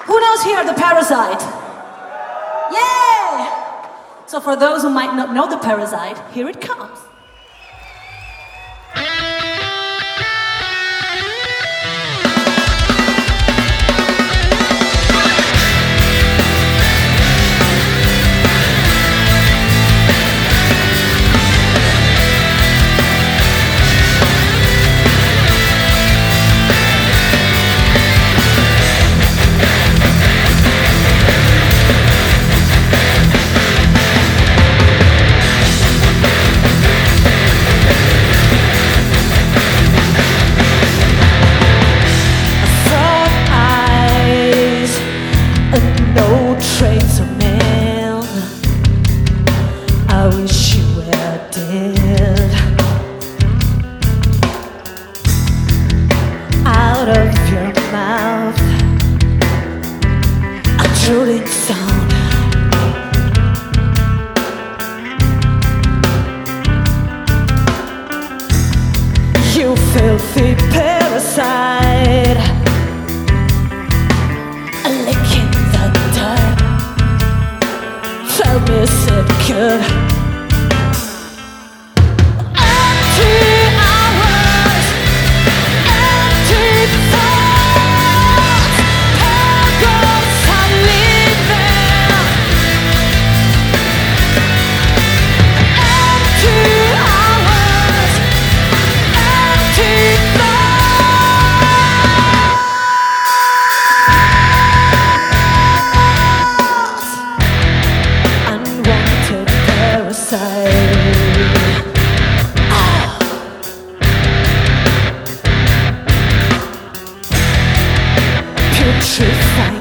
Who knows here the Parasite? Yeah! So for those who might not know the Parasite, here it comes. No trace of man. I wish you were dead. Out of your mouth, a drooling sound. You filthy parasite, licking the dirt. Tell me, is it good? Empty hours, empty thoughts, parables are leaving. Empty hours, empty unwanted parasite. Putrefying